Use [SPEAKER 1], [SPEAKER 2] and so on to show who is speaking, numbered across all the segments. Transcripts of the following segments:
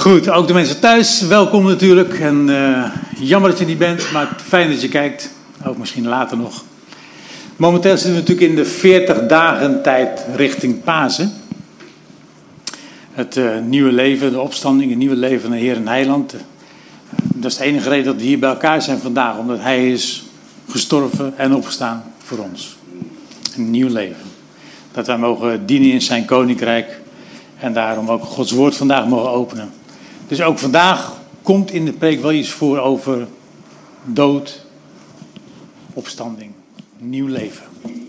[SPEAKER 1] Goed, ook de mensen thuis, welkom natuurlijk. En jammer dat je niet bent, maar fijn dat je kijkt. Ook misschien later nog. Momenteel zitten we natuurlijk in de 40 dagen tijd richting Pasen. Het nieuwe leven, de opstanding, het nieuwe leven van de Heer en Heiland. Dat is de enige reden dat we hier bij elkaar zijn vandaag. Omdat Hij is gestorven en opgestaan voor ons. Een nieuw leven. Dat wij mogen dienen in zijn koninkrijk. En daarom ook Gods woord vandaag mogen openen. Dus ook vandaag komt in de preek wel iets voor over dood, opstanding, nieuw leven.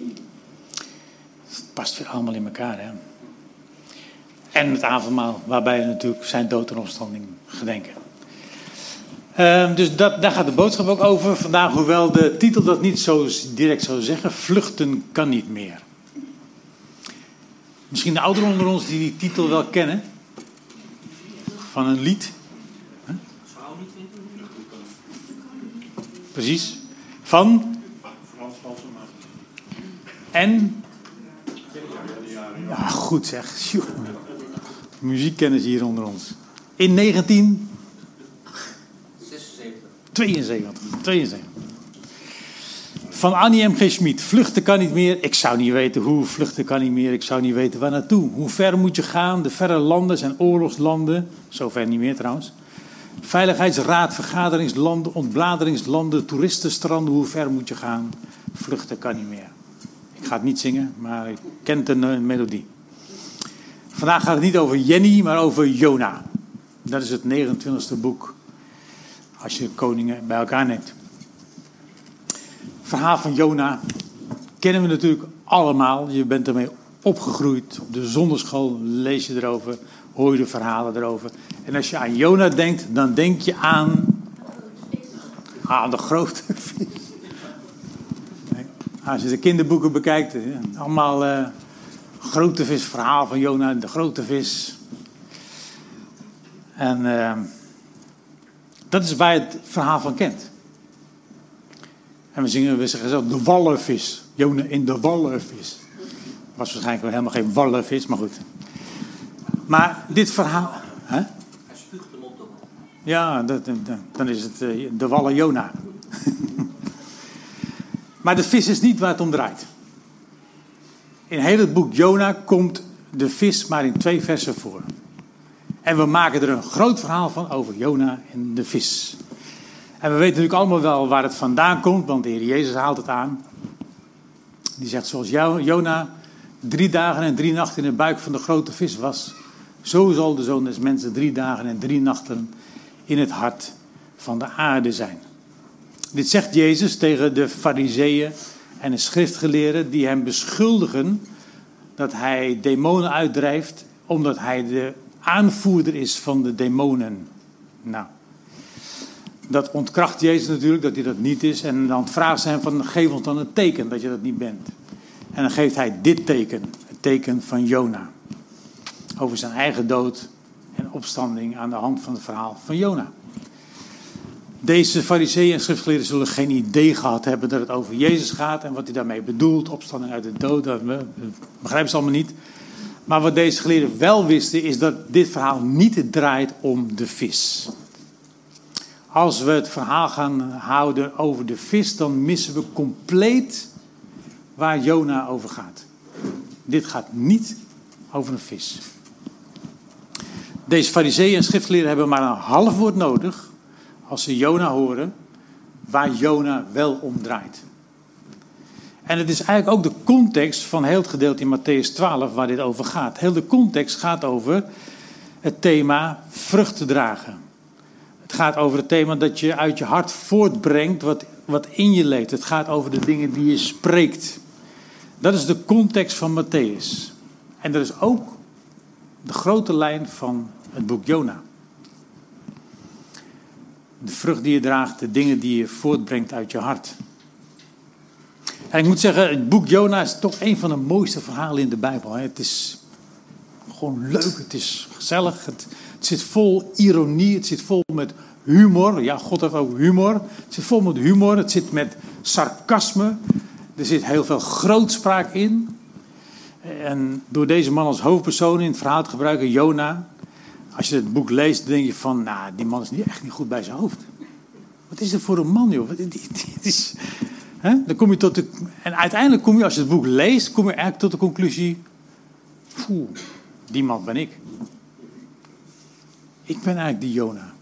[SPEAKER 1] Het past weer allemaal in elkaar, hè. En het avondmaal, waarbij we natuurlijk zijn dood en opstanding gedenken. Dus daar gaat de boodschap ook over vandaag, hoewel de titel dat niet zo direct zou zeggen. Vluchten kan niet meer. Misschien de ouderen onder ons die titel wel kennen. Van een lied. Huh? Precies. Van? En? Ja, goed zeg. Muziekkennis hier onder ons. In 1972. Van Annie M. G. Schmid. Vluchten kan niet meer. Ik zou niet weten hoe. Vluchten kan niet meer. Ik zou niet weten waar naartoe. Hoe ver moet je gaan? De verre landen zijn oorlogslanden. Zover niet meer trouwens. Veiligheidsraad, vergaderingslanden, ontbladeringslanden, toeristenstranden. Hoe ver moet je gaan? Vluchten kan niet meer. Ik ga het niet zingen, maar ik ken de melodie. Vandaag gaat het niet over Jenny, maar over Jona. Dat is het 29e boek. Als je koningen bij elkaar neemt. Het verhaal van Jona kennen we natuurlijk allemaal. Je bent ermee opgegroeid. Op de zonderschool lees je erover. Hoor je de verhalen erover. En als je aan Jona denkt, dan denk je aan de grote vis. Als je de kinderboeken bekijkt, allemaal grote vis, verhaal van Jona, de grote vis. En dat is waar je het verhaal van kent. En we zeggen zo, de wallenvis. Jona in de wallenvis. Was waarschijnlijk wel helemaal geen wallenvis, maar goed. Maar dit verhaal... Hè?
[SPEAKER 2] Hij spuugt hem op.
[SPEAKER 1] Ja, dan is het de wallen Jona. Maar de vis is niet waar het om draait. In heel het boek Jona komt de vis maar in 2 versen voor. En we maken er een groot verhaal van over Jona en de vis. En we weten natuurlijk allemaal wel waar het vandaan komt, want de Heer Jezus haalt het aan. Die zegt, zoals Jona 3 dagen en 3 nachten in de buik van de grote vis was, zo zal de Zoon des Mensen 3 dagen en 3 nachten in het hart van de aarde zijn. Dit zegt Jezus tegen de Farizeeën en de schriftgeleerden die hem beschuldigen dat hij demonen uitdrijft, omdat hij de aanvoerder is van de demonen. Nou, dat ontkracht Jezus natuurlijk, dat hij dat niet is. En dan vraagt ze hem van, geef ons dan een teken dat je dat niet bent. En dan geeft hij dit teken, het teken van Jona. Over zijn eigen dood en opstanding aan de hand van het verhaal van Jona. Deze fariseeën en schriftgeleerden zullen geen idee gehad hebben dat het over Jezus gaat en wat hij daarmee bedoelt. Opstanding uit de dood, dat begrijpen ze allemaal niet. Maar wat deze geleerden wel wisten is dat dit verhaal niet draait om de vis. Als we het verhaal gaan houden over de vis, dan missen we compleet waar Jona over gaat. Dit gaat niet over een vis. Deze fariseeën en schriftgeleerden hebben maar een half woord nodig als ze Jona horen, waar Jona wel om draait. En het is eigenlijk ook de context van heel het gedeelte in Mattheüs 12 waar dit over gaat. Heel de context gaat over het thema vruchten dragen. Het gaat over het thema dat je uit je hart voortbrengt wat in je leeft. Het gaat over de dingen die je spreekt. Dat is de context van Mattheüs. En dat is ook de grote lijn van het boek Jona. De vrucht die je draagt, de dingen die je voortbrengt uit je hart. En ik moet zeggen, het boek Jona is toch een van de mooiste verhalen in de Bijbel. Het is gewoon leuk, het is gezellig, het zit vol ironie, het zit vol met humor. Ja, God heeft ook humor. Het zit vol met humor, het zit met sarcasme. Er zit heel veel grootspraak in. En door deze man als hoofdpersoon in het verhaal te gebruiken, Jona, Als je het boek leest, dan denk je van, nou, die man is echt niet goed bij zijn hoofd. Wat is er voor een man, joh? Dan kom je en uiteindelijk kom je, als je het boek leest, kom je eigenlijk tot de conclusie, die man ben ik. Ik ben eigenlijk die Jona.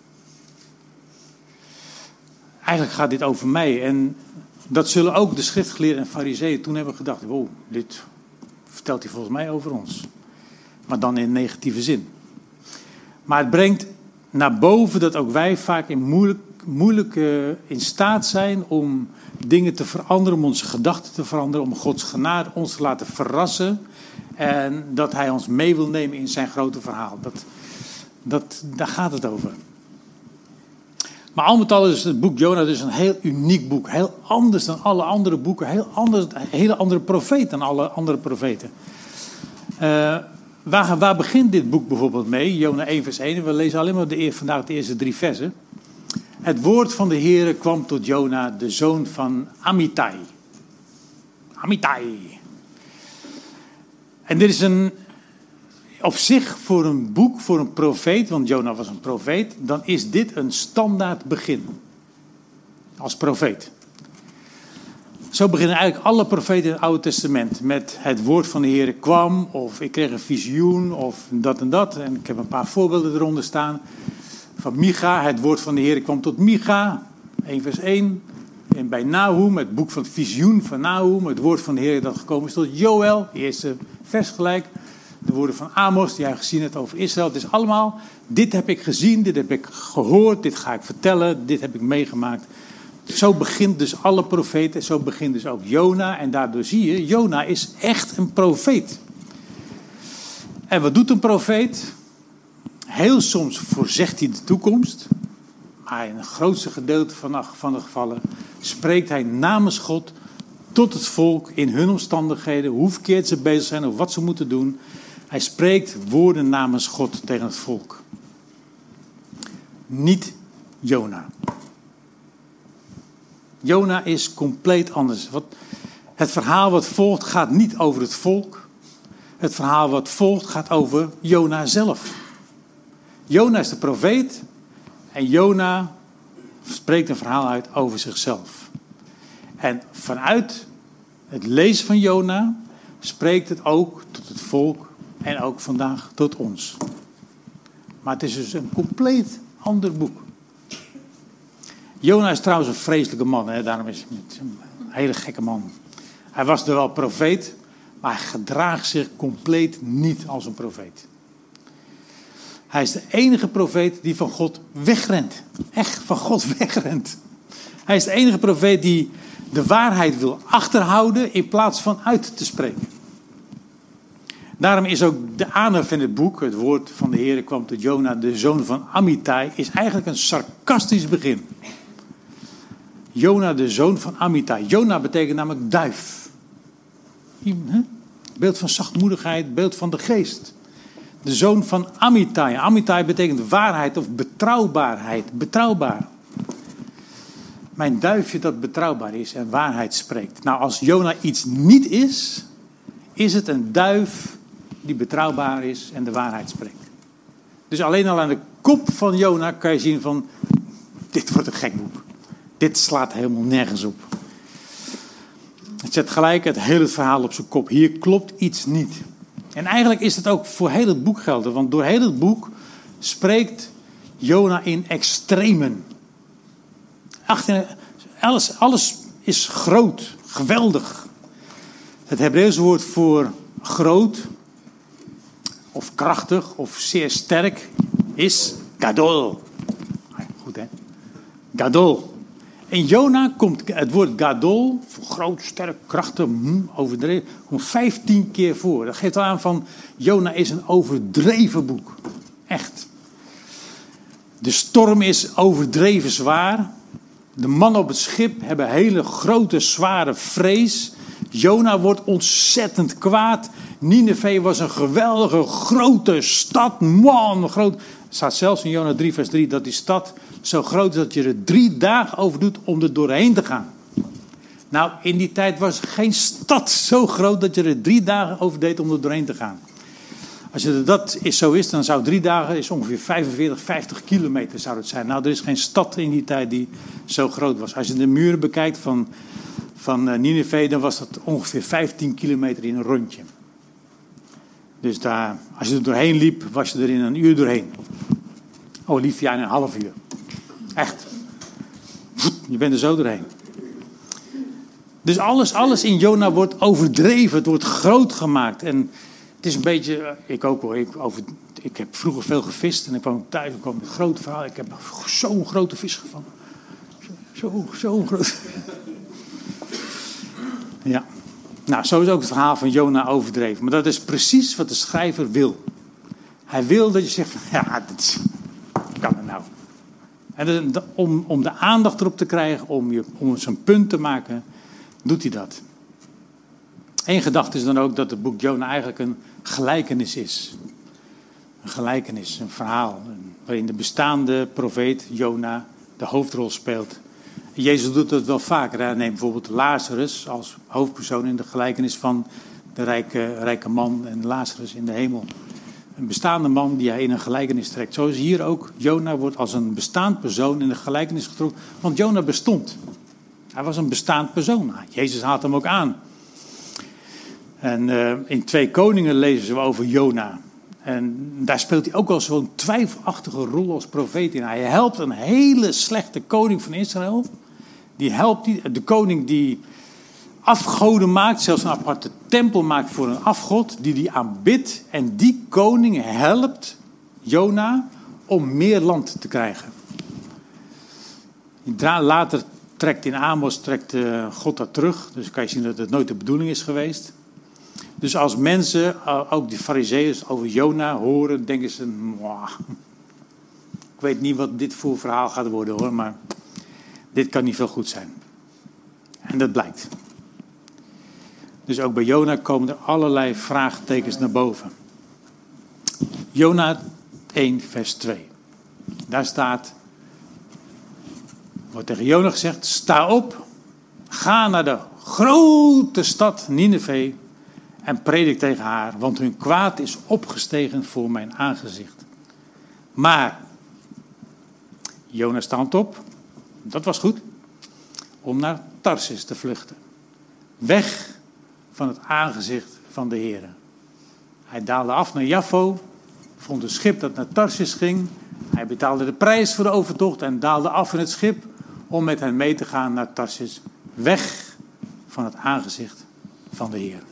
[SPEAKER 1] Eigenlijk gaat dit over mij. En dat zullen ook de schriftgeleerden en farizeeën toen hebben gedacht. Wow, dit vertelt hij volgens mij over ons. Maar dan in negatieve zin. Maar het brengt naar boven dat ook wij vaak moeilijk in staat zijn om dingen te veranderen. Om onze gedachten te veranderen. Om Gods genade ons te laten verrassen. En dat hij ons mee wil nemen in zijn grote verhaal. Daar gaat het over. Maar al met al is het boek Jona dus een heel uniek boek. Heel anders dan alle andere boeken. Een hele andere profeet dan alle andere profeten. Waar begint dit boek bijvoorbeeld mee? Jona 1 vers 1. We lezen alleen maar vandaag de eerste 3 versen. Het woord van de Heere kwam tot Jona, de zoon van Amittai. Amittai. En dit is op zich voor een boek, voor een profeet, want Jona was een profeet, dan is dit een standaard begin. Als profeet. Zo beginnen eigenlijk alle profeten in het Oude Testament met het woord van de Heere kwam, of ik kreeg een visioen, of dat en dat. En ik heb een paar voorbeelden eronder staan. Van Micha, het woord van de Heere kwam tot Micha, 1 vers 1. En bij Nahum, het boek van het visioen van Nahum, het woord van de Heer dat gekomen is tot Joël, eerste vers gelijk. De woorden van Amos, die hij gezien heeft over Israël. Het is allemaal, dit heb ik gezien, dit heb ik gehoord, dit ga ik vertellen, dit heb ik meegemaakt. Zo begint dus alle profeten, zo begint dus ook Jona. En daardoor zie je, Jona is echt een profeet. En wat doet een profeet? Heel soms voorzegt hij de toekomst. Maar in het grootste gedeelte van de gevallen spreekt hij namens God tot het volk in hun omstandigheden, hoe verkeerd ze bezig zijn of wat ze moeten doen. Hij spreekt woorden namens God tegen het volk. Niet Jona. Jona is compleet anders. Het verhaal wat volgt gaat niet over het volk. Het verhaal wat volgt gaat over Jona zelf. Jona is de profeet en Jona spreekt een verhaal uit over zichzelf. En vanuit het lezen van Jona spreekt het ook tot het volk en ook vandaag tot ons. Maar het is dus een compleet ander boek. Jona is trouwens een vreselijke man, hè? Daarom is het een hele gekke man. Hij was er wel profeet, maar hij gedraagt zich compleet niet als een profeet. Hij is de enige profeet die van God wegrent. Echt van God wegrent. Hij is de enige profeet die de waarheid wil achterhouden in plaats van uit te spreken. Daarom is ook de aanhef in het boek, het woord van de Heer kwam tot Jona, de zoon van Amittai, is eigenlijk een sarcastisch begin. Jona, de zoon van Amittai. Jona betekent namelijk duif. Beeld van zachtmoedigheid, beeld van de geest. De zoon van Amittai. Amittai betekent waarheid of betrouwbaarheid. Betrouwbaar. Mijn duifje dat betrouwbaar is en waarheid spreekt. Nou, als Jona iets niet is, is het een duif die betrouwbaar is en de waarheid spreekt. Dus alleen al aan de kop van Jona kan je zien van, dit wordt een gek boek. Dit slaat helemaal nergens op. Het zet gelijk het hele verhaal op zijn kop. Hier klopt iets niet. En eigenlijk is het ook voor heel het boek gelden. Want door heel het boek spreekt Jona in extremen. Alles is groot, geweldig. Het Hebreeuwse woord voor groot, of krachtig, of zeer sterk, is gadol. Goed hè? Gadol. In Jona komt het woord gadol, voor groot, sterk, krachtig, overdreven, komt 15 keer voor. Dat geeft al aan van, Jona is een overdreven boek. Echt. De storm is overdreven zwaar. De mannen op het schip hebben hele grote, zware vrees. Jona wordt ontzettend kwaad. Nineve was een geweldige, grote stad. Man, groot. Er staat zelfs in Jona 3 vers 3 dat die stad zo groot is dat je er 3 dagen over doet om er doorheen te gaan. Nou, in die tijd was geen stad zo groot dat je er 3 dagen over deed om er doorheen te gaan. Als dat zo is, dan zou 3 dagen is ongeveer 45, 50 kilometer zou het zijn. Nou, er is geen stad in die tijd die zo groot was. Als je de muren bekijkt van Nineve, dan was dat ongeveer 15 kilometer in een rondje. Dus daar, als je er doorheen liep, was je er in 1 uur doorheen. Olivia in 1,5 uur. Echt. Je bent er zo doorheen. Dus alles in Jona wordt overdreven. Het wordt groot gemaakt. En het is een beetje, ik ook hoor. Ik heb vroeger veel gevist. En ik kwam thuis en kwam met grote verhaal. Ik heb zo'n grote vis gevangen. Zo'n grote. Ja. Nou, zo is ook het verhaal van Jona overdreven. Maar dat is precies wat de schrijver wil. Hij wil dat je zegt van, ja, dat kan het nou. En om de aandacht erop te krijgen, om zijn punt te maken, doet hij dat. Eén gedachte is dan ook dat het boek Jona eigenlijk een gelijkenis is. Een gelijkenis, een verhaal. Waarin de bestaande profeet Jona de hoofdrol speelt. Jezus doet dat wel vaker. Hij neemt bijvoorbeeld Lazarus als hoofdpersoon in de gelijkenis van de rijke man en Lazarus in de hemel. Een bestaande man die hij in een gelijkenis trekt. Zo is hier ook. Jona wordt als een bestaand persoon in de gelijkenis getrokken. Want Jona bestond. Hij was een bestaand persoon. Jezus haalt hem ook aan. En in 2 Koningen lezen we over Jona. En daar speelt hij ook al zo'n twijfelachtige rol als profeet in. Hij helpt een hele slechte koning van Israël. Die helpt de koning die afgoden maakt, zelfs een aparte tempel maakt voor een afgod, die aanbidt. En die koning helpt Jona om meer land te krijgen. Later in Amos trekt God dat terug. Dus kan je zien dat het nooit de bedoeling is geweest. Dus als mensen, ook de Farizeeërs, over Jona horen, denken ze, ik weet niet wat dit voor verhaal gaat worden hoor, maar dit kan niet veel goed zijn. En dat blijkt. Dus ook bij Jona komen er allerlei vraagtekens naar boven. Jona 1 vers 2. Daar wordt tegen Jona gezegd, sta op, ga naar de grote stad Nineve en predik tegen haar, want hun kwaad is opgestegen voor mijn aangezicht. Maar Jona staat op, dat was goed, om naar Tarsis te vluchten. Weg van het aangezicht van de Heere. Hij daalde af naar Jaffo, vond een schip dat naar Tarsis ging. Hij betaalde de prijs voor de overtocht en daalde af in het schip om met hen mee te gaan naar Tarsis. Weg van het aangezicht van de Heer.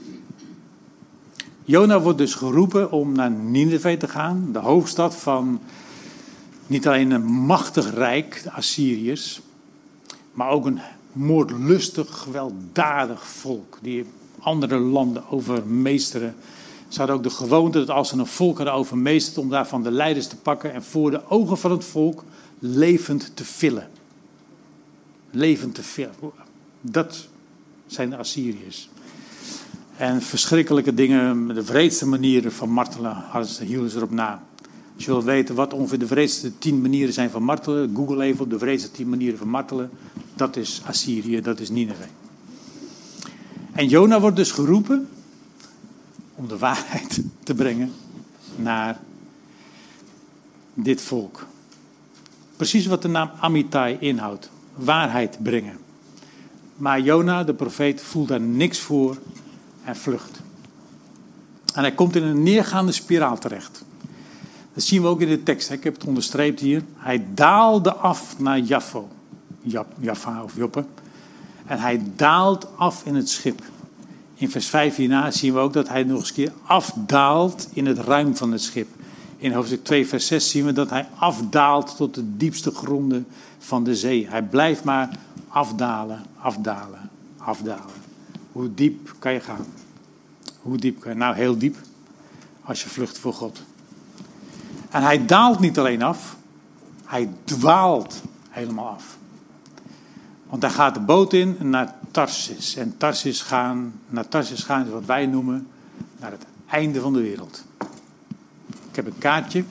[SPEAKER 1] Jona wordt dus geroepen om naar Nineve te gaan, de hoofdstad van niet alleen een machtig rijk, de Assyriërs, maar ook een moordlustig, gewelddadig volk die andere landen overmeesteren. Ze hadden ook de gewoonte dat als ze een volk hadden overmeesterd, om daarvan de leiders te pakken en voor de ogen van het volk levend te villen. Levend te villen. Dat zijn de Assyriërs. En verschrikkelijke dingen, de wreedste manieren van martelen, hielden ze erop na. Als je wil weten wat ongeveer de wreedste 10 manieren zijn van martelen, google even op de wreedste 10 manieren van martelen. Dat is Assyrië, dat is Nineve. En Jona wordt dus geroepen om de waarheid te brengen naar dit volk. Precies wat de naam Amittai inhoudt. Waarheid brengen. Maar Jona, de profeet, voelt daar niks voor en vlucht. En hij komt in een neergaande spiraal terecht. Dat zien we ook in de tekst. Ik heb het onderstreept hier. Hij daalde af naar Jaffo. Jaffa of Joppe. En hij daalt af in het schip. In vers 5 hierna zien we ook dat hij nog eens een keer afdaalt in het ruim van het schip. In hoofdstuk 2 vers 6 zien we dat hij afdaalt tot de diepste gronden van de zee. Hij blijft maar afdalen, afdalen, afdalen. Hoe diep kan je gaan? Hoe diep kan je? Nou, heel diep. Als je vlucht voor God. En hij daalt niet alleen af. Hij dwaalt helemaal af. Want hij gaat de boot in naar Tarsis. En naar Tarsis gaan is wat wij noemen naar het einde van de wereld. Ik heb een kaartje.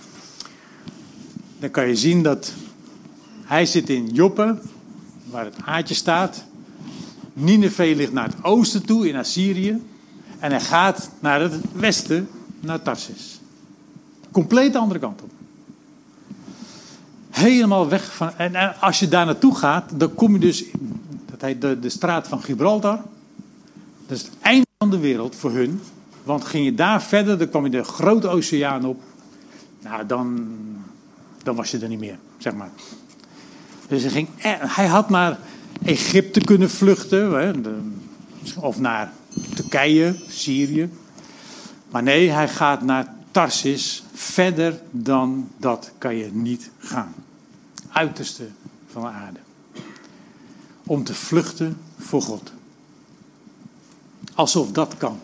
[SPEAKER 1] Dan kan je zien dat hij zit in Joppe, waar het aardje staat. Nineve ligt naar het oosten toe in Assyrië. En hij gaat naar het westen naar Tarsis. Compleet de andere kant op. Helemaal weg van... En als je daar naartoe gaat, dan kom je dus... Dat heet de straat van Gibraltar. Dat is het einde van de wereld voor hun. Want ging je daar verder, dan kwam je de grote oceaan op. Nou, dan was je er niet meer, zeg maar. Dus hij had naar Egypte kunnen vluchten. Of naar Turkije, Syrië. Maar nee, hij gaat naar Tarsis. Verder dan dat kan je niet gaan. Uiterste van de aarde. Om te vluchten voor God. Alsof dat kan.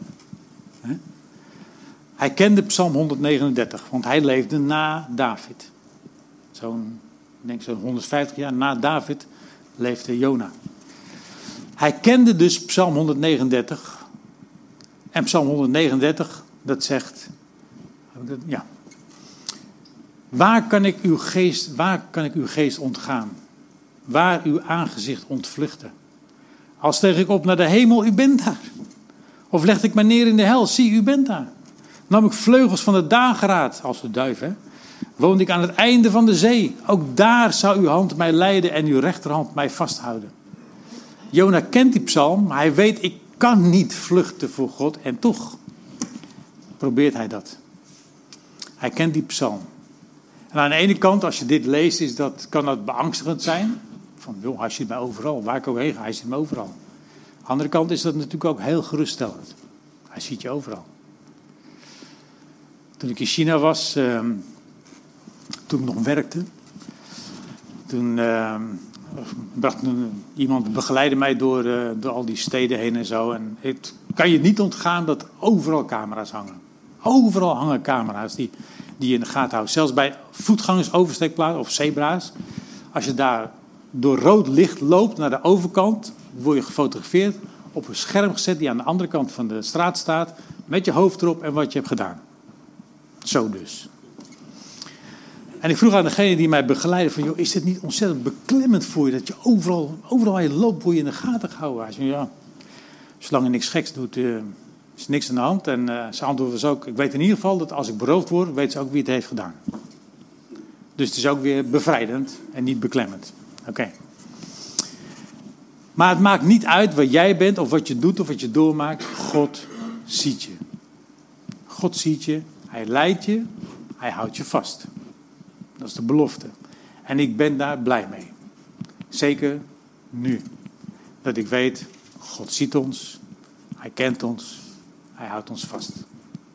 [SPEAKER 1] Hij kende Psalm 139, want hij leefde na David. Zo'n 150 jaar na David leefde Jona. Hij kende dus Psalm 139. En Psalm 139, dat zegt... Ja. Waar kan ik uw geest ontgaan? Waar uw aangezicht ontvluchten? Al steeg ik op naar de hemel, u bent daar. Of legde ik mij neer in de hel, zie, u bent daar. Nam ik vleugels van de dageraad, als de duif, woonde ik aan het einde van de zee. Ook daar zou uw hand mij leiden en uw rechterhand mij vasthouden. Jona kent die psalm, maar hij weet, ik kan niet vluchten voor God. En toch probeert hij dat. Hij kent die psalm. En aan de ene kant, als je dit leest, kan dat beangstigend zijn. Van, joh, hij ziet mij overal. Waar ik ook heen ga, hij ziet me overal. Aan de andere kant is dat natuurlijk ook heel geruststellend. Hij ziet je overal. Toen ik in China was, toen ik nog werkte, toen iemand begeleidde mij door al die steden heen en zo. En het kan je niet ontgaan dat overal camera's hangen. Overal hangen camera's die je in de gaten houdt. Zelfs bij voetgangers, oversteekplaatsen of zebra's. Als je daar door rood licht loopt naar de overkant, word je gefotografeerd, op een scherm gezet die aan de andere kant van de straat staat, met je hoofd erop en wat je hebt gedaan. Zo dus. En ik vroeg aan degene die mij begeleidde van, joh, is dit niet ontzettend beklemmend voor je, dat je overal waar je loopt, word je in de gaten gehouden? Hij zei, ja, zolang je niks geks doet, is niks aan de hand. En zijn antwoord was ook, ik weet in ieder geval dat als ik beroofd word, weet ze ook wie het heeft gedaan. Dus het is ook weer bevrijdend en niet beklemmend. Oké. Maar het maakt niet uit waar jij bent of wat je doet of wat je doormaakt. God ziet je. God ziet je. Hij leidt je. Hij houdt je vast. Dat is de belofte. En ik ben daar blij mee. Zeker nu. Dat ik weet, God ziet ons. Hij kent ons. Hij houdt ons vast. Ik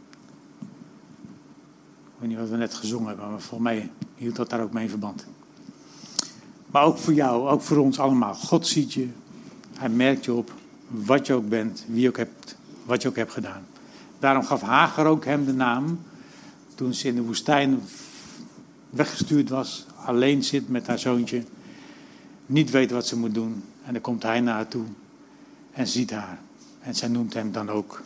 [SPEAKER 1] weet niet wat we net gezongen hebben, maar volgens mij hield dat daar ook mee in verband. Maar ook voor jou, ook voor ons allemaal. God ziet je. Hij merkt je op wat je ook bent, wie je ook hebt, wat je ook hebt gedaan. Daarom gaf Hagar ook hem de naam toen ze in de woestijn weggestuurd was. Alleen zit met haar zoontje. Niet weet wat ze moet doen. En dan komt hij naar haar toe en ziet haar. En zij noemt hem dan ook.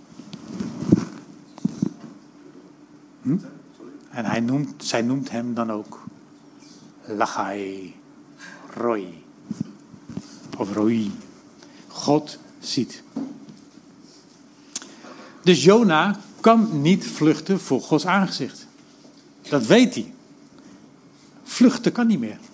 [SPEAKER 1] En zij noemt hem dan ook Lachai Roi. Of Roi. God ziet. Dus Jona kan niet vluchten voor Gods aangezicht. Dat weet hij. Vluchten kan niet meer.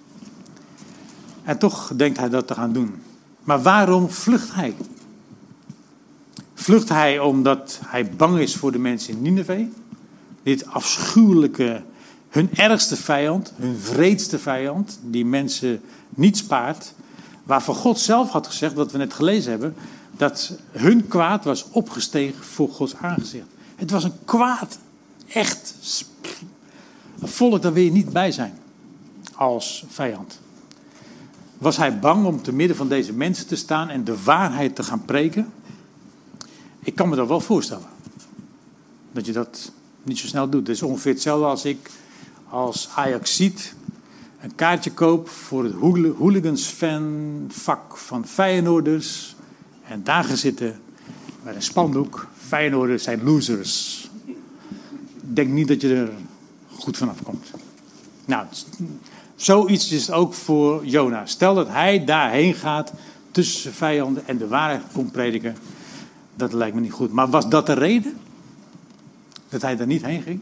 [SPEAKER 1] En toch denkt hij dat te gaan doen. Maar waarom vlucht hij? Vlucht hij omdat hij bang is voor de mensen in Nineve? Dit afschuwelijke, hun ergste vijand, hun wreedste vijand, die mensen niet spaart. Waarvan God zelf had gezegd, wat we net gelezen hebben, dat hun kwaad was opgestegen voor Gods aangezicht. Het was een kwaad, echt een volk, daar wil je niet bij zijn als vijand. Was hij bang om te midden van deze mensen te staan en de waarheid te gaan preken? Ik kan me dat wel voorstellen. Dat je dat niet zo snel doet. Het is ongeveer hetzelfde als ik als Ajaxiet een kaartje koop voor het hooligans-fan-vak van Feyenoorders. En daar gaan zitten met een spandoek. Feyenoorders zijn losers. Ik denk niet dat je er goed vanaf komt. Nou, zoiets is het ook voor Jona. Stel dat hij daarheen gaat tussen zijn vijanden en de waarheid komt prediken. Dat lijkt me niet goed. Maar was dat de reden? dat hij daar niet heen ging?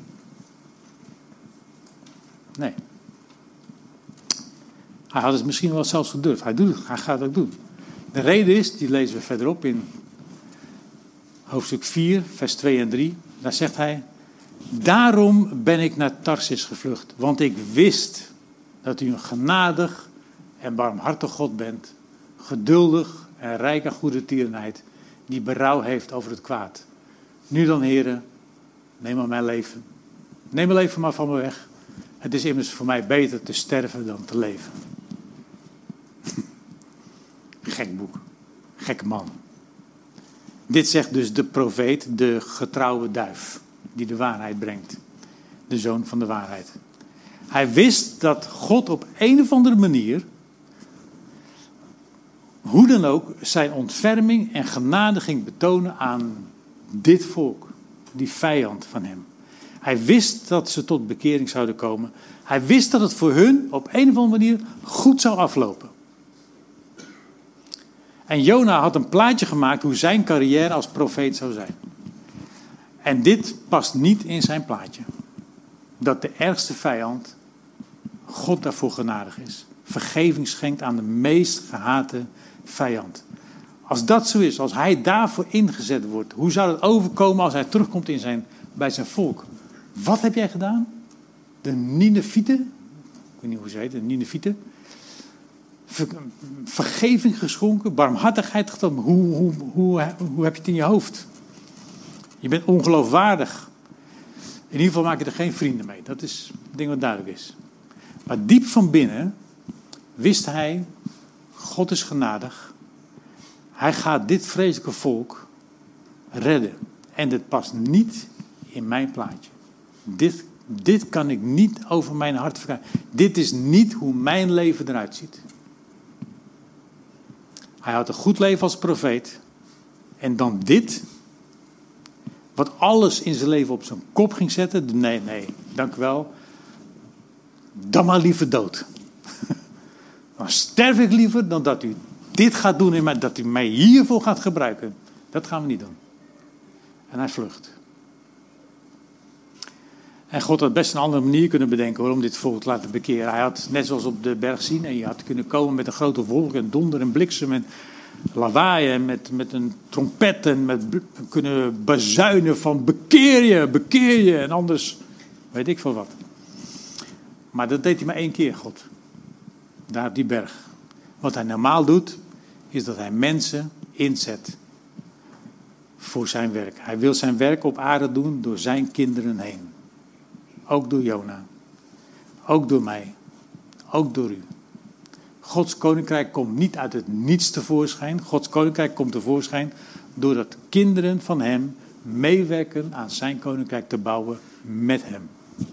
[SPEAKER 1] Nee. Hij had het misschien wel zelfs gedurfd. Hij gaat het ook doen. De reden is, die lezen we verderop in hoofdstuk 4, vers 2 en 3. Daar zegt hij: daarom ben ik naar Tarsis gevlucht. Want ik wist dat u een genadig en barmhartig God bent. Geduldig en rijk aan goede tierenheid. Die berouw heeft over het kwaad. Nu dan, heren, neem maar mijn leven. Neem mijn leven maar van me weg. Het is immers voor mij beter te sterven dan te leven. Gek boek. Gekke man. Dit zegt dus de profeet, de getrouwe duif. Die de waarheid brengt. De zoon van de waarheid. Hij wist dat God op een of andere manier, hoe dan ook, zijn ontferming en genade ging betonen aan dit volk. Die vijand van hem. Hij wist dat ze tot bekering zouden komen. Hij wist dat het voor hun op een of andere manier goed zou aflopen. En Jona had een plaatje gemaakt hoe zijn carrière als profeet zou zijn. En dit past niet in zijn plaatje. Dat de ergste vijand God daarvoor genadig is. Vergeving schenkt aan de meest gehate vijand. Als dat zo is, als hij daarvoor ingezet wordt, hoe zou het overkomen als hij terugkomt bij zijn volk? Wat heb jij gedaan? De Ninevieten, ik weet niet hoe ze heet, de Ninevieten. Vergeving geschonken, barmhartigheid getoond. Hoe heb je het in je hoofd? Je bent ongeloofwaardig. In ieder geval maak je er geen vrienden mee. Dat is het ding wat duidelijk is. Maar diep van binnen wist hij, God is genadig. Hij gaat dit vreselijke volk redden. En dit past niet in mijn plaatje. Dit kan ik niet over mijn hart verkrijgen. Dit is niet hoe mijn leven eruit ziet. Hij had een goed leven als profeet. En dan dit, wat alles in zijn leven op zijn kop ging zetten. Nee, dank u wel. Dan maar liever dood. Dan sterf ik liever dan dat u dit gaat doen en dat u mij hiervoor gaat gebruiken. Dat gaan we niet doen. En hij vlucht. En God had best een andere manier kunnen bedenken om dit volk te laten bekeren. Hij had, net zoals op de berg Sinai, had kunnen komen met een grote wolk en donder en bliksem en lawaai en met een trompet en met kunnen bazuinen van bekeer je en anders weet ik veel wat. Maar dat deed hij maar 1 keer, God. Daar op die berg. Wat hij normaal doet, is dat hij mensen inzet voor zijn werk. Hij wil zijn werk op aarde doen door zijn kinderen heen. Ook door Jona. Ook door mij. Ook door u. Gods koninkrijk komt niet uit het niets tevoorschijn. Gods koninkrijk komt tevoorschijn doordat kinderen van hem meewerken aan zijn koninkrijk te bouwen met hem.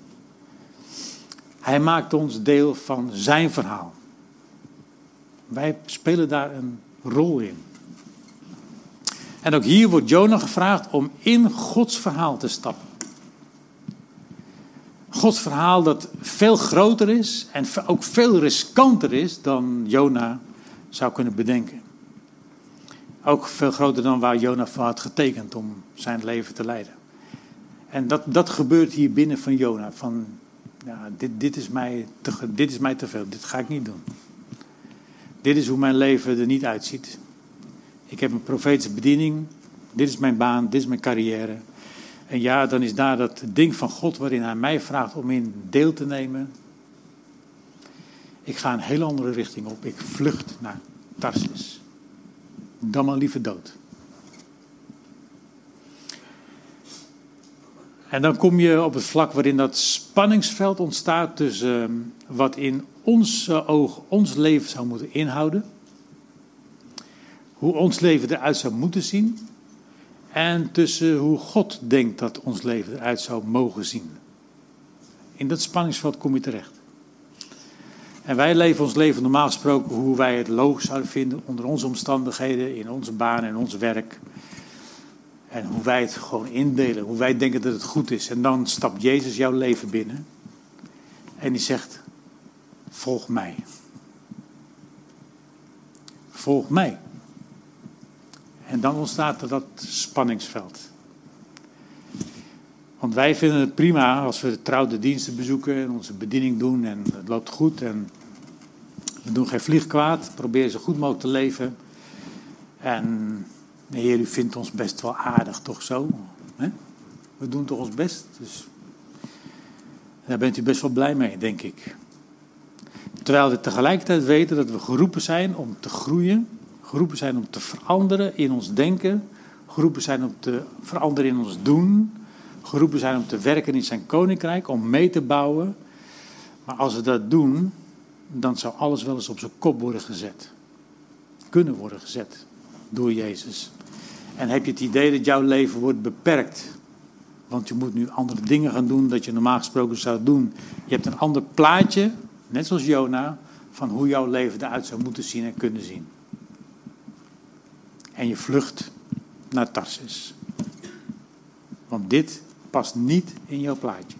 [SPEAKER 1] Hij maakt ons deel van zijn verhaal. Wij spelen daar een rol in. En ook hier wordt Jona gevraagd om in Gods verhaal te stappen. Gods verhaal dat veel groter is en ook veel riskanter is dan Jona zou kunnen bedenken. Ook veel groter dan waar Jona voor had getekend om zijn leven te leiden. En dat gebeurt hier binnen van Jona. Van, ja, dit is mij te veel, dit ga ik niet doen. Dit is hoe mijn leven er niet uitziet. Ik heb een profetische bediening, dit is mijn baan, dit is mijn carrière. En ja, dan is daar dat ding van God waarin hij mij vraagt om in deel te nemen. Ik ga een hele andere richting op. Ik vlucht naar Tarsis. Dan maar liever dood. En dan kom je op het vlak waarin dat spanningsveld ontstaat tussen wat in onze oog ons leven zou moeten inhouden. Hoe ons leven eruit zou moeten zien. En tussen hoe God denkt dat ons leven eruit zou mogen zien. In dat spanningsveld kom je terecht. En wij leven ons leven normaal gesproken hoe wij het logisch zouden vinden onder onze omstandigheden, in onze baan en ons werk. En hoe wij het gewoon indelen, hoe wij denken dat het goed is. En dan stapt Jezus jouw leven binnen. En die zegt, volg mij. Volg mij. En dan ontstaat er dat spanningsveld. Want wij vinden het prima als we trouw de diensten bezoeken en onze bediening doen en het loopt goed en we doen geen vlieg kwaad, proberen zo goed mogelijk te leven. En de Heer, u vindt ons best wel aardig, toch zo? Hè? We doen toch ons best, dus daar bent u best wel blij mee, denk ik. Terwijl we tegelijkertijd weten dat we geroepen zijn om te groeien, geroepen zijn om te veranderen in ons denken, geroepen zijn om te veranderen in ons doen, geroepen zijn om te werken in zijn koninkrijk, om mee te bouwen. Maar als we dat doen, dan zou alles wel eens op zijn kop worden gezet. Kunnen worden gezet door Jezus. En heb je het idee dat jouw leven wordt beperkt? Want je moet nu andere dingen gaan doen dat je normaal gesproken zou doen. Je hebt een ander plaatje, net zoals Jona, van hoe jouw leven eruit zou moeten zien en kunnen zien. En je vlucht naar Tarsis. Want dit past niet in jouw plaatje.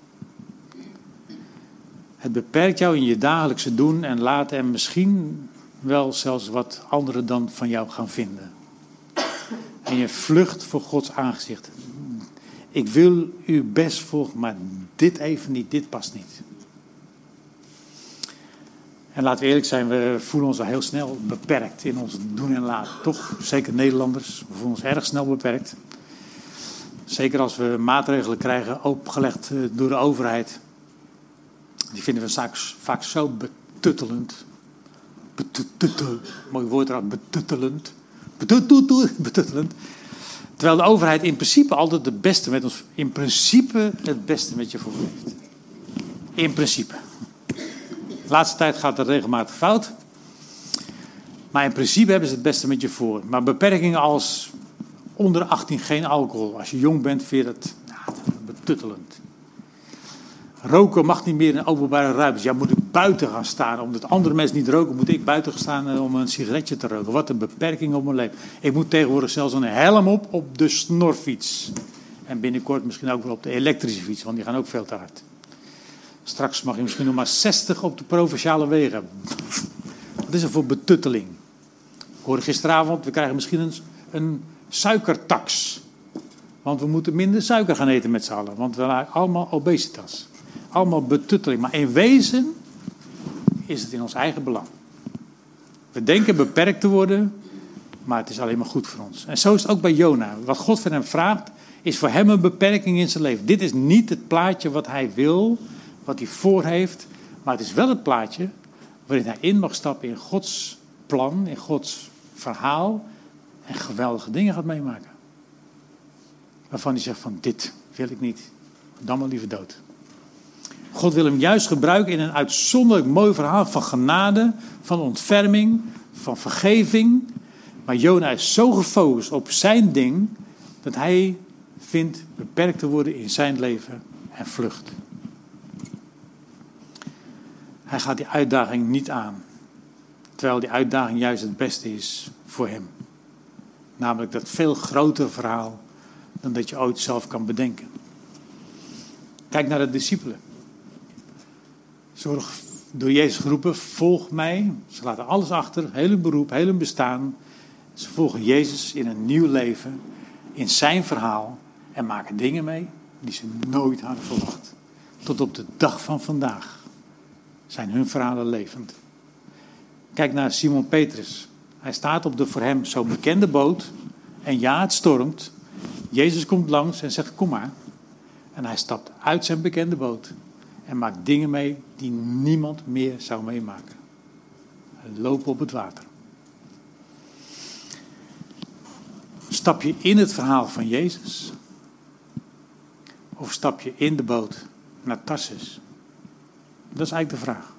[SPEAKER 1] Het beperkt jou in je dagelijkse doen en laten en misschien wel zelfs wat anderen dan van jou gaan vinden. En je vlucht voor Gods aangezicht. Ik wil u best volgen, maar dit even niet, dit past niet. En laten we eerlijk zijn, we voelen ons al heel snel beperkt in ons doen en laten. Toch? Zeker Nederlanders, we voelen ons erg snel beperkt. Zeker als we maatregelen krijgen opgelegd door de overheid. Die vinden we vaak zo betuttelend. Mooi woord eraf, betuttelend. Betuttelend. Terwijl de overheid in principe altijd het beste met ons, in principe het beste met je voor heeft. In principe. De laatste tijd gaat het regelmatig fout. Maar in principe hebben ze het beste met je voor. Maar beperkingen als onder 18 geen alcohol. Als je jong bent vind je dat betuttelend. Roken mag niet meer in openbare ruimtes. Ja, moet ik buiten gaan staan. Omdat andere mensen niet roken, moet ik buiten gaan staan om een sigaretje te roken. Wat een beperking op mijn leven. Ik moet tegenwoordig zelfs een helm op de snorfiets. En binnenkort misschien ook wel op de elektrische fiets, want die gaan ook veel te hard. Straks mag je misschien nog maar 60 op de provinciale wegen. Wat is er voor betutteling? Ik hoorde gisteravond, we krijgen misschien een suikertax. Want we moeten minder suiker gaan eten met z'n allen. Want we hebben allemaal obesitas. Allemaal betutteling. Maar in wezen is het in ons eigen belang. We denken beperkt te worden, maar het is alleen maar goed voor ons. En zo is het ook bij Jona. Wat God van hem vraagt, is voor hem een beperking in zijn leven. Dit is niet het plaatje wat hij wil, wat hij voor heeft. Maar het is wel het plaatje waarin hij in mag stappen in Gods plan, in Gods verhaal. En geweldige dingen gaat meemaken. Waarvan hij zegt van dit wil ik niet. Dan maar liever dood. God wil hem juist gebruiken in een uitzonderlijk mooi verhaal van genade, van ontferming, van vergeving. Maar Jona is zo gefocust op zijn ding, dat hij vindt beperkt te worden in zijn leven en vlucht. Hij gaat die uitdaging niet aan. Terwijl die uitdaging juist het beste is voor hem. Namelijk dat veel grotere verhaal dan dat je ooit zelf kan bedenken. Kijk naar de discipelen. Ze worden door Jezus geroepen, volg mij. Ze laten alles achter, heel hun beroep, heel hun bestaan. Ze volgen Jezus in een nieuw leven, in zijn verhaal. En maken dingen mee die ze nooit hadden verwacht. Tot op de dag van vandaag zijn hun verhalen levend. Kijk naar Simon Petrus. Hij staat op de voor hem zo bekende boot. En ja, het stormt. Jezus komt langs en zegt, kom maar. En hij stapt uit zijn bekende boot. En maakt dingen mee die niemand meer zou meemaken. Hij loopt op het water. Stap je in het verhaal van Jezus? Of stap je in de boot naar Tarsis? Dat is eigenlijk de vraag.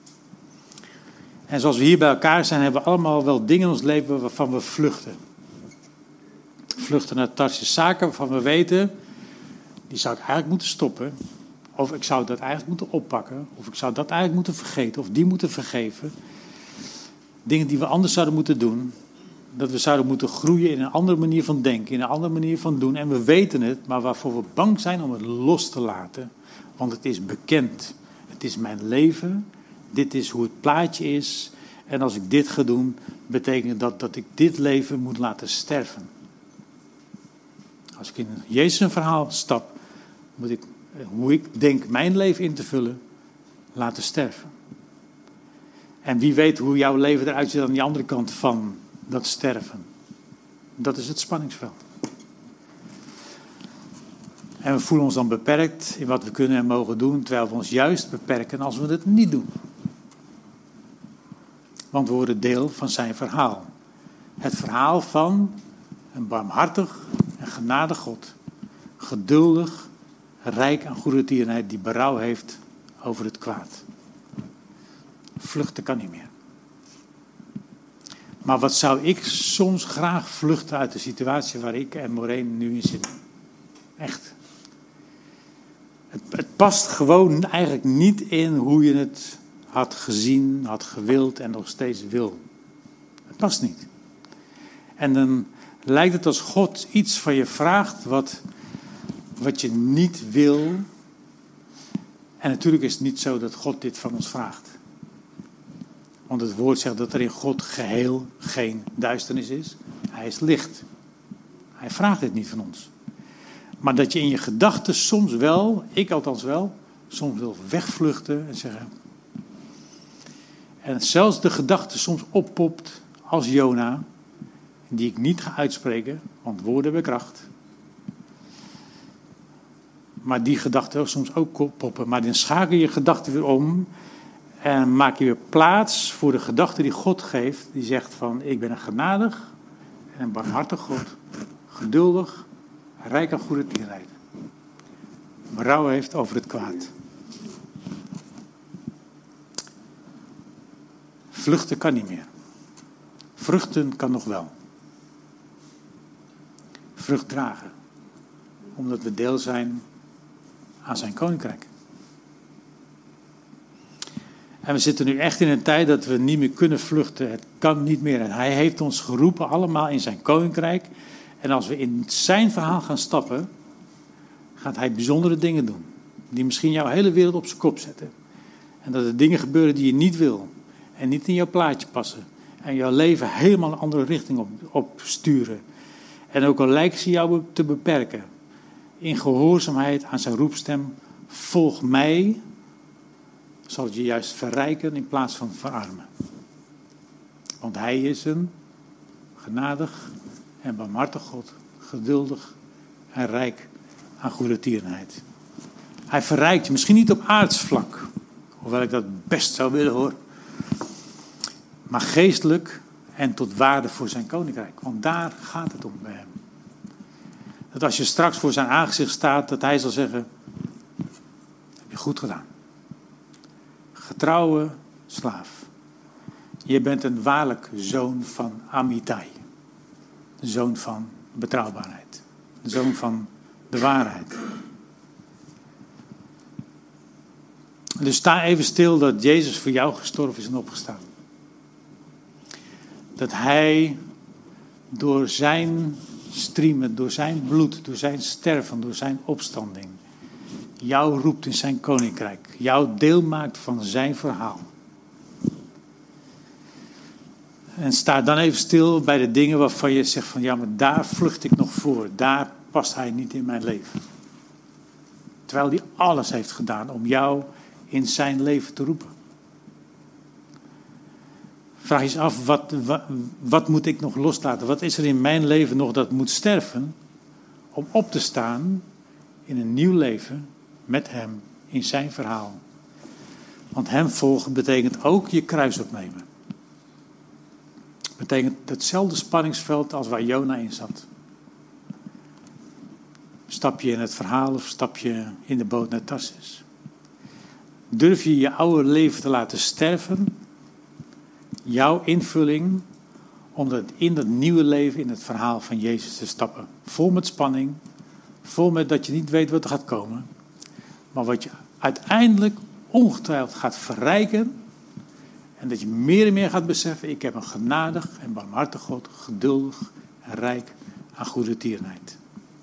[SPEAKER 1] En zoals we hier bij elkaar zijn, hebben we allemaal wel dingen in ons leven waarvan we vluchten. Vluchten naar Tarsis. Zaken waarvan we weten, die zou ik eigenlijk moeten stoppen. Of ik zou dat eigenlijk moeten oppakken. Of ik zou dat eigenlijk moeten vergeten. Of die moeten vergeven. Dingen die we anders zouden moeten doen. Dat we zouden moeten groeien in een andere manier van denken. In een andere manier van doen. En we weten het, maar waarvoor we bang zijn om het los te laten. Want het is bekend. Het is mijn leven. Dit is hoe het plaatje is. En als ik dit ga doen, betekent dat ik dit leven moet laten sterven. Als ik in Jezus' verhaal stap, moet ik, hoe ik denk mijn leven in te vullen, laten sterven. En wie weet hoe jouw leven eruit ziet aan die andere kant van dat sterven. Dat is het spanningsveld. En we voelen ons dan beperkt in wat we kunnen en mogen doen, terwijl we ons juist beperken als we het niet doen. Want we worden deel van zijn verhaal. Het verhaal van een barmhartig en genadig God. Geduldig, rijk aan goedertierenheid, die berouw heeft over het kwaad. Vluchten kan niet meer. Maar wat zou ik soms graag vluchten uit de situatie waar ik en Maureen nu in zitten. Echt. Het past gewoon eigenlijk niet in hoe je het had gezien, had gewild en nog steeds wil. Het past niet. En dan lijkt het als God iets van je vraagt wat je niet wil. En natuurlijk is het niet zo dat God dit van ons vraagt. Want het woord zegt dat er in God geheel geen duisternis is. Hij is licht. Hij vraagt dit niet van ons. Maar dat je in je gedachten soms wel, ik althans wel, soms wil wegvluchten en zeggen. En zelfs de gedachte soms oppopt als Jona, die ik niet ga uitspreken, want woorden hebben kracht. Maar die gedachten soms ook poppen. Maar dan schakel je gedachten weer om en maak je weer plaats voor de gedachte die God geeft. Die zegt van, ik ben een genadig en een barmhartig God, geduldig, rijk aan goedertierenheid. Berouw heeft over het kwaad. Vluchten kan niet meer. Vruchten kan nog wel. Vrucht dragen. Omdat we deel zijn aan zijn koninkrijk. En we zitten nu echt in een tijd dat we niet meer kunnen vluchten. Het kan niet meer. En hij heeft ons geroepen allemaal in zijn koninkrijk. En als we in zijn verhaal gaan stappen, gaat hij bijzondere dingen doen. Die misschien jouw hele wereld op zijn kop zetten. En dat er dingen gebeuren die je niet wil. En niet in jouw plaatje passen. En jouw leven helemaal een andere richting op sturen. En ook al lijken ze jou te beperken. In gehoorzaamheid aan zijn roepstem. Volg mij. Zal het je juist verrijken in plaats van verarmen. Want hij is een genadig en barmhartig God. Geduldig en rijk aan goedertierenheid. Hij verrijkt je. Misschien niet op aards vlak. Hoewel ik dat best zou willen hoor. Maar geestelijk en tot waarde voor zijn koninkrijk. Want daar gaat het om bij hem. Dat als je straks voor zijn aangezicht staat, dat hij zal zeggen, heb je goed gedaan. Getrouwe slaaf. Je bent een waarlijk zoon van Amittai. De zoon van betrouwbaarheid. De zoon van de waarheid. Dus sta even stil dat Jezus voor jou gestorven is en opgestaan. Dat hij door zijn striemen, door zijn bloed, door zijn sterven, door zijn opstanding, jou roept in zijn koninkrijk. Jou deel maakt van zijn verhaal. En sta dan even stil bij de dingen waarvan je zegt van ja, maar daar vlucht ik nog voor. Daar past hij niet in mijn leven. Terwijl hij alles heeft gedaan om jou in zijn leven te roepen. Vraag je eens af, wat moet ik nog loslaten? Wat is er in mijn leven nog dat moet sterven om op te staan in een nieuw leven met hem in zijn verhaal? Want hem volgen betekent ook je kruis opnemen. Betekent hetzelfde spanningsveld als waar Jona in zat. Stap je in het verhaal of stap je in de boot naar Tarsis? Durf je je oude leven te laten sterven? Jouw invulling om in dat nieuwe leven in het verhaal van Jezus te stappen. Vol met spanning, vol met dat je niet weet wat er gaat komen. Maar wat je uiteindelijk ongetwijfeld gaat verrijken. En dat je meer en meer gaat beseffen, ik heb een genadig en barmhartig God, geduldig en rijk aan goedertierenheid.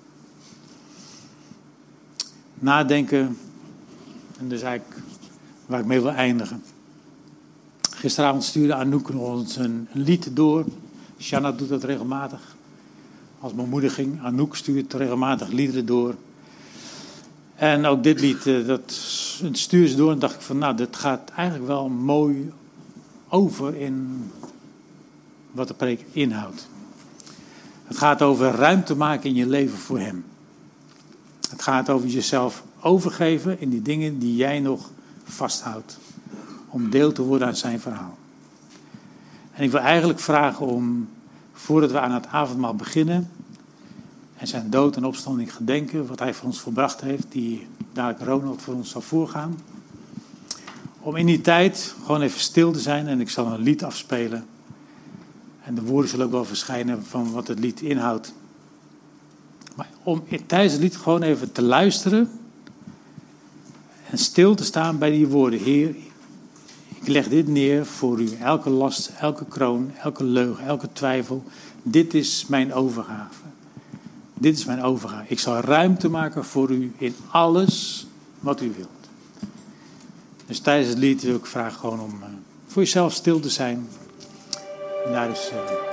[SPEAKER 1] Nadenken, en dus eigenlijk waar ik mee wil eindigen. Gisteravond stuurde Anouk ons een lied door. Shanna doet dat regelmatig. Als bemoediging. Anouk stuurt regelmatig liederen door. En ook dit lied, dat stuurde ze door en dacht ik van, nou, dit gaat eigenlijk wel mooi over in wat de preek inhoudt. Het gaat over ruimte maken in je leven voor hem. Het gaat over jezelf overgeven in die dingen die jij nog vasthoudt. Om deel te worden aan zijn verhaal. En ik wil eigenlijk vragen om, voordat we aan het avondmaal beginnen en zijn dood en opstanding gedenken, wat hij voor ons volbracht heeft, die dadelijk Ronald voor ons zal voorgaan, om in die tijd gewoon even stil te zijn en ik zal een lied afspelen. En de woorden zullen ook wel verschijnen van wat het lied inhoudt. Maar om tijdens het lied gewoon even te luisteren en stil te staan bij die woorden. Heer, ik leg dit neer voor u. Elke last, elke kroon, elke leugen, elke twijfel. Dit is mijn overgave. Dit is mijn overgave. Ik zal ruimte maken voor u in alles wat u wilt. Dus tijdens het lied wil ik vragen gewoon om voor jezelf stil te zijn. En daar is